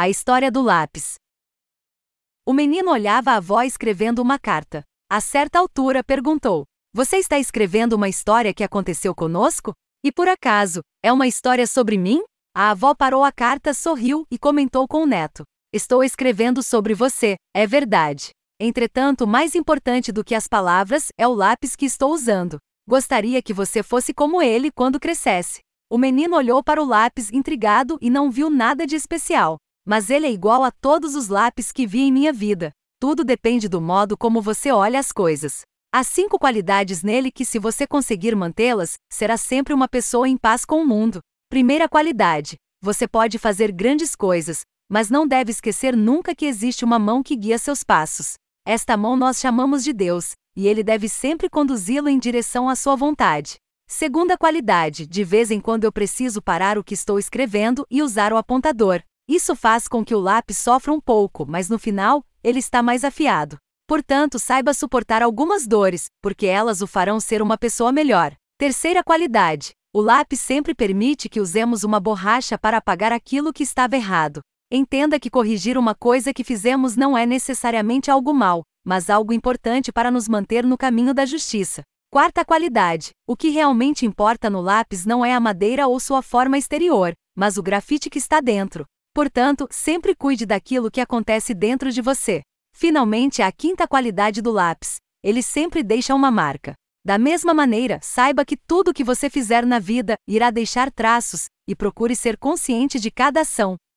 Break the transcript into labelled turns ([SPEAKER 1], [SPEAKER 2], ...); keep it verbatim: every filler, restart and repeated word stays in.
[SPEAKER 1] A história do lápis. O menino olhava a avó escrevendo uma carta. A certa altura perguntou: "Você está escrevendo uma história que aconteceu conosco? E por acaso, é uma história sobre mim?" A avó parou a carta, sorriu e comentou com o neto: "Estou escrevendo sobre você, é verdade. Entretanto, mais importante do que as palavras é o lápis que estou usando. Gostaria que você fosse como ele quando crescesse." O menino olhou para o lápis intrigado e não viu nada de especial. "Mas ele é igual a todos os lápis que vi em minha vida. Tudo depende do modo como você olha as coisas. Há cinco qualidades nele que, se você conseguir mantê-las, será sempre uma pessoa em paz com o mundo. Primeira qualidade: você pode fazer grandes coisas, mas não deve esquecer nunca que existe uma mão que guia seus passos. Esta mão nós chamamos de Deus, e ele deve sempre conduzi-lo em direção à sua vontade. Segunda qualidade: de vez em quando eu preciso parar o que estou escrevendo e usar o apontador. Isso faz com que o lápis sofra um pouco, mas no final, ele está mais afiado. Portanto, saiba suportar algumas dores, porque elas o farão ser uma pessoa melhor." Terceira qualidade: o lápis sempre permite que usemos uma borracha para apagar aquilo que estava errado. Entenda que corrigir uma coisa que fizemos não é necessariamente algo mau, mas algo importante para nos manter no caminho da justiça. Quarta qualidade: o que realmente importa no lápis não é a madeira ou sua forma exterior, mas o grafite que está dentro. Portanto, sempre cuide daquilo que acontece dentro de você. Finalmente, a quinta qualidade do lápis: ele sempre deixa uma marca. Da mesma maneira, saiba que tudo que você fizer na vida irá deixar traços, e procure ser consciente de cada ação,